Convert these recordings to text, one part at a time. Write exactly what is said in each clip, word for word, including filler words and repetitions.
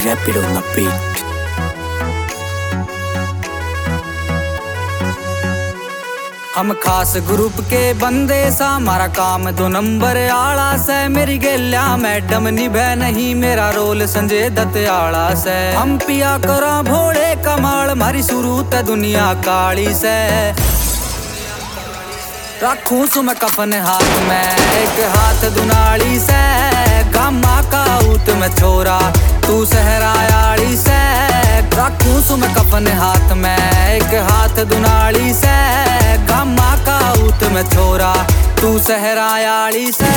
Rapid on the beat. हम खास group के बंदे सा, हमारा काम दो नंबर आला से। मेरी गेल्या मैडम निभे नहीं मेरा रोल संजय दत्त आला से। हम पिया करा भोले कमाल, मारी शुरू ते दुनिया काली से। रखूं सु मैं कफन हाथ में, एक हाथ दुनाली से। गामा का ऊत में छोरा तू सहरायाली से। रखूं सु मैं कफन हाथ में, एक हाथ दुनाली से। गामा का ऊत में छोरा तू सहरायाली से।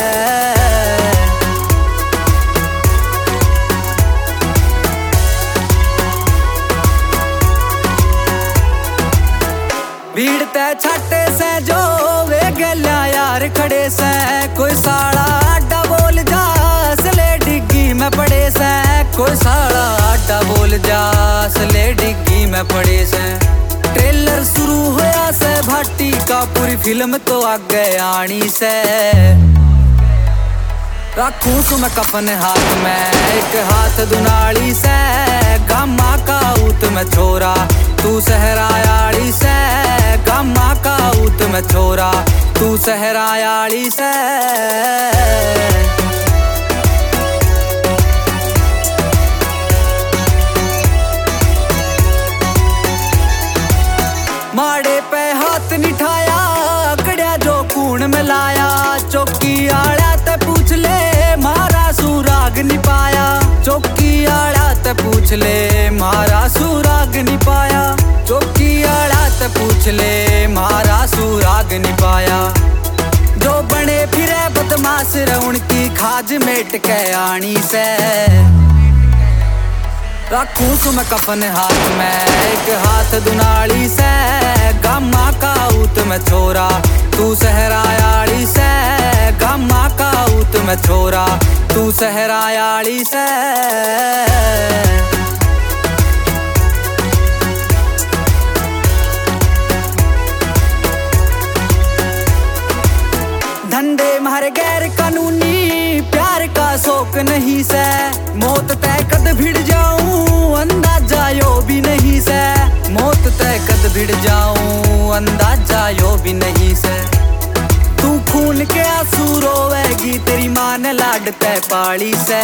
भीड़ ते छाटे से जो वे गल्या यार खड़े से। कोई साला आडा बोल जा सले डिग्गी में पड़े से। कोई साला आडा बोल जा सले डिग्गी में पड़े से। ट्रेलर शुरू होया से भाटी का, पूरी फिल्म तो आगे आनी से। रखूं सु मैं कफन हाथ में, एक हाथ दुनाली से। गामा का ऊत में छोरा तू सहरायाली से। गामा का ऊत में छोरा तू सहरायाली से। माड़े पे हाथ निठाया, कड़िया जो कूण में लाया। चौकी आड़ा ते पूछ ले मारा सुराग नहीं पाया। चौकी आड़ा ते पूछ ले मारा सुराग नहीं पाया। चौकी आड़ा ते पूछ ले मारा सुराग नहीं पाया। जो बने फिरे बदमाश रउन की खाज मेट के आनी से। रखूं सु मैं कफन हाथ में, एक हाथ दुनाली से। गामा का ऊत में छोरा तू सहरायाली से। गामा का ऊत में छोरा तू सहरायाली से। धंधे मारे गैर कानूनी, प्यार का शौक नहीं से। मौत तय कद भिड़ जाऊं अंदाजा यो भी नहीं से। मौत तय कद भिड़ जाऊं अंदाजा यो भी नहीं से। तू खून के आंसू रोवेगी तेरी माँ ने लाड तय पाली से।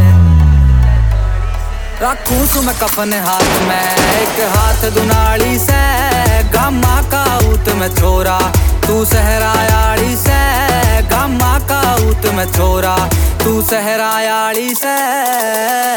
रखूं सु मैं कफन हाथ में, एक हाथ दुनाली से। गामा का ऊत में छोरा तू सहरायाली से। गामा का ऊत में छोरा तू सहरायाली से।